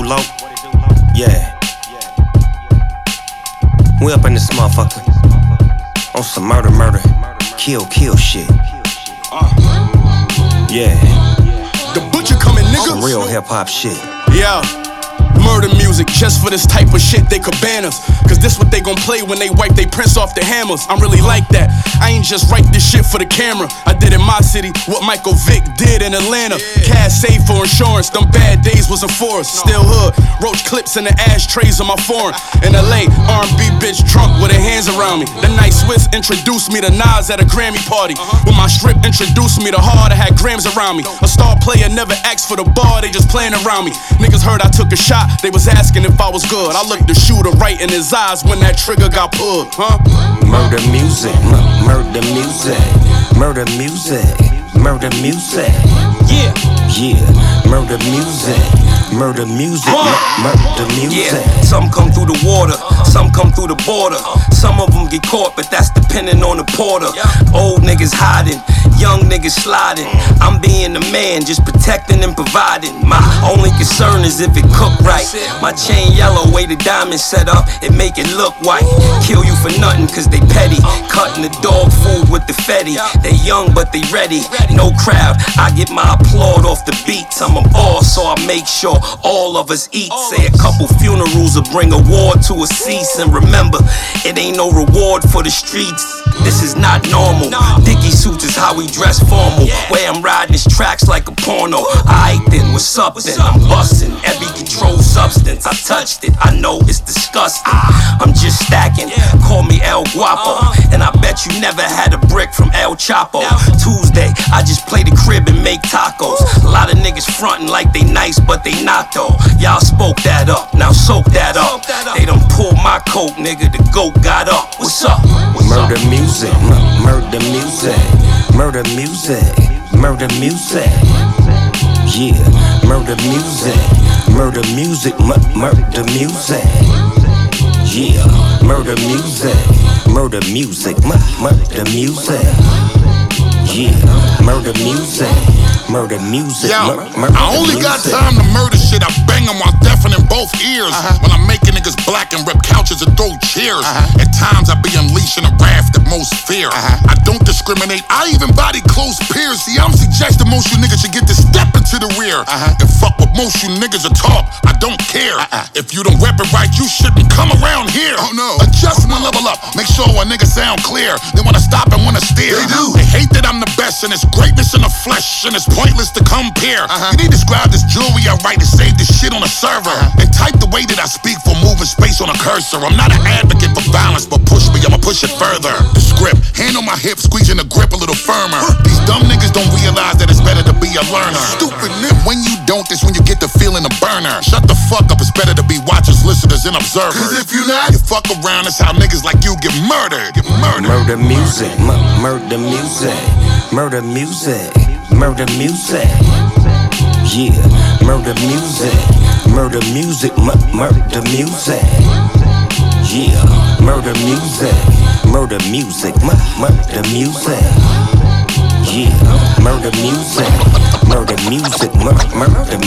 low? Yeah. We up in this motherfucker on some murder, kill shit. Yeah. The butcher coming, nigga. Some real hip hop shit. Yeah. Murder music, just for this type of shit they could ban us. Cause this what they gon' play when they wipe they prints off the hammers. I'm really like that. I ain't just write this shit for the camera. I did in my city what Michael Vick did in Atlanta. Cash saved for insurance, them bad days wasn't for us. Still hood, roach clips in the ashtrays of my foreign. In LA, R&B bitch drunk with her hands around me. The night Swiss introduced me to Nas at a Grammy party. When my strip introduced me to Hard, I had grams around me. A star player never asked for the bar, they just playing around me. Niggas heard I took a shot, they was asking if I was good. I looked the shooter right in his eyes when that trigger got pulled, huh? Murder music, murder music, murder music, murder music. Yeah. Yeah, murder music, murder music, murder music. Yeah, some come through the water, some come through the border. Some of them get caught, but that's depending on the porter. Old niggas hiding, young niggas sliding. I'm being the man, just protecting and providing. My only concern is if it cooked right. My chain yellow, way the diamond set up, it make it look white. Kill you for nothing, cause they petty. Cutting the dog food with the fetty. They young, but they ready. No crowd, I get my applaud off the beats. I'm a boss, so I make sure all of us eat. Say a couple funerals will bring a war to a cease. And remember, it ain't no reward for the streets. This is not normal. Dickie suits is how we dress formal. Way I'm riding these tracks like a porno. Aight then, what's up then? I'm busting every controlled substance. I touched it, I know it's disgusting. I'm just stacking, call me El Guapo. And I bet you never had a brick from El Chapo. Tuesday, I just play the crib and make tacos. A lot of niggas frontin' like they nice, but they not though. Y'all spoke that up, now soak that up. They done pulled my coat, nigga, the goat got up. What's up? Murder music, murder music, murder music, murder music. Yeah, murder music, murder music, murder music. Yeah, murder music, murder music, murder music. Yeah, murder music, murder music. Yo, murder I only got music. time to murder shit. I bang them while deafening both ears. When I'm making niggas black and rip couches and throw chairs. At times I be unleashing a wrath that most fear. I don't discriminate, I even body close peers. See, I'm suggesting most you niggas should get to step into the rear. And fuck what most you niggas are talk, I don't care. If you don't rep it right, you shouldn't come around here. Oh no. Adjustment level up, make sure a nigga sound clear. They wanna stop and wanna steer. They do. They hate that I'm the best and it's greatness in the flesh and it's pointless to compare. You need to describe this jewelry I write to save this shit on a server. And type the way that I speak for moving space on a cursor. I'm not an advocate for violence, but push me, I'ma push it further. The script, hand on my hip, squeezing the grip a little firmer. These dumb niggas don't realize that it's better to be a learner. Stupid nigga, when you don't, that's when you get the feeling of burner. Shut the fuck up, it's better to be watchers, listeners, and observers. Cause if you not, you fuck around, that's how niggas like you get murdered. Get murdered. Murder music, murder music, murder music, murder music. Yeah, murder music, murder music, murder music. Yeah, murder music, murder music, murder music. Yeah, murder music, murder music, murder